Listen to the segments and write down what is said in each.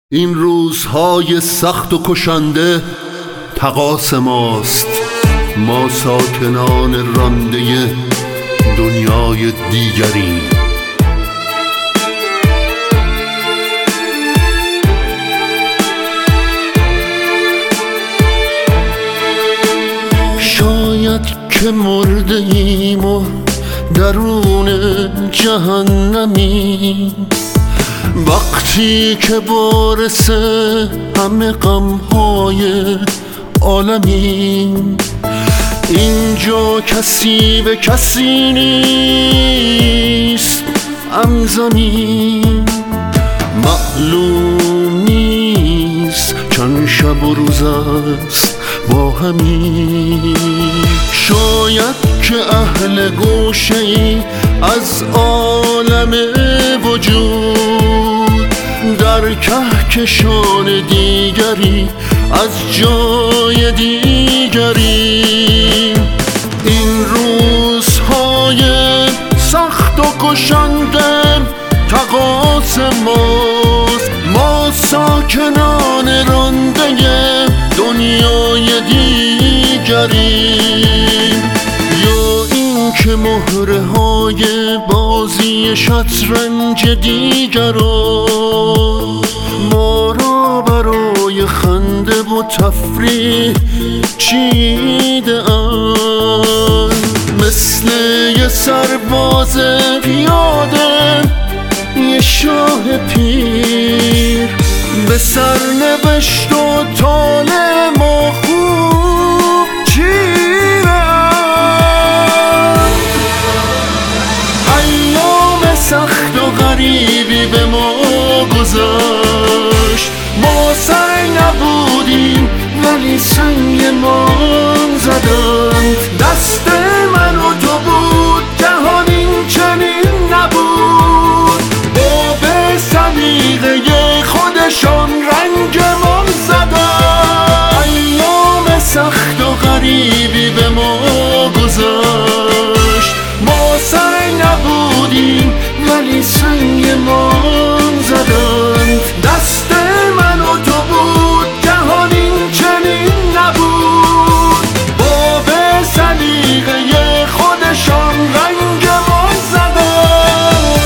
این روزهای سخت و کشنده تقاص ماست، ما ساکنان رانده دنیای دیگریم. شاید که مرده ایم و درون جهنمی، وقتی که بارس همه غمهای عالمیم. اینجا کسی به کسی نیست، همزمین معلوم نیست چند شب و روز است با همین. شاید که اهل گوشه ای از عالم وجود، در کهکشان دیگری از جای دیگری. این روزهای سخت و کشنده تقاص ماست، ما ساکنان رانده دنیای دیگریم. یا این که مهره های بازی شطرنج دیگران ما را برای خنده و تفریح چیده اند، مثل یه سرباز پیاده یه شاه پیر به سرنوشت و طال ما خوب چیره. ایام سخت و غریبی به ما گذشت، ما سر نبودیم ولی سنگمان زدند. دست من و تو بود جهان این چنین نبود، با به سلیقه خودشان رنگمان زدند. ایام سخت و غریبی به ما گذشت، ما سر نبودیم ولی سنگمان زدند. دست من و تو بود جهان این چنین نبود، با به سلیقه خودشان رنگمان زدند.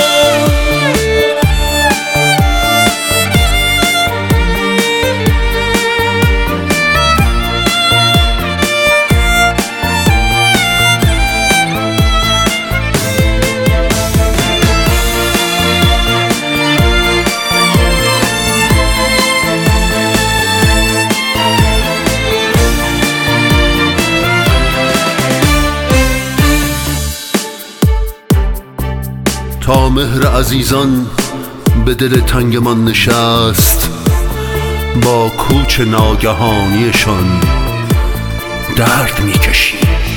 تا مهر عزیزان به دل تنگمان نشست، با کوچ ناگهانیشان درد میکشیم.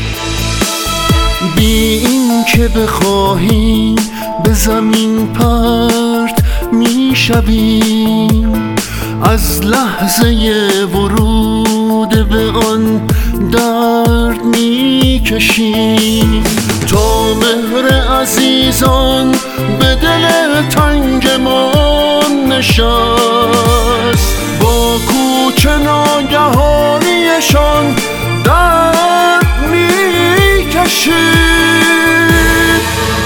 بی این که بخواهیم به زمین پرت میشویم، از لحظه ورود به آن درد میکشیم. تا مهر عزیزان به دل تنگمان نشست، با کوچ ناگهانیشان درد میکشید.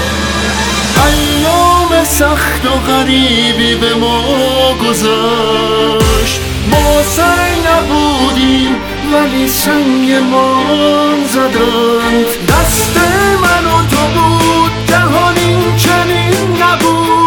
ایام سخت و غریبی به ما گذشت، ما سر نبودیم ولی سنگمان زدند. دست من و تو بود جهان این چنین نبود،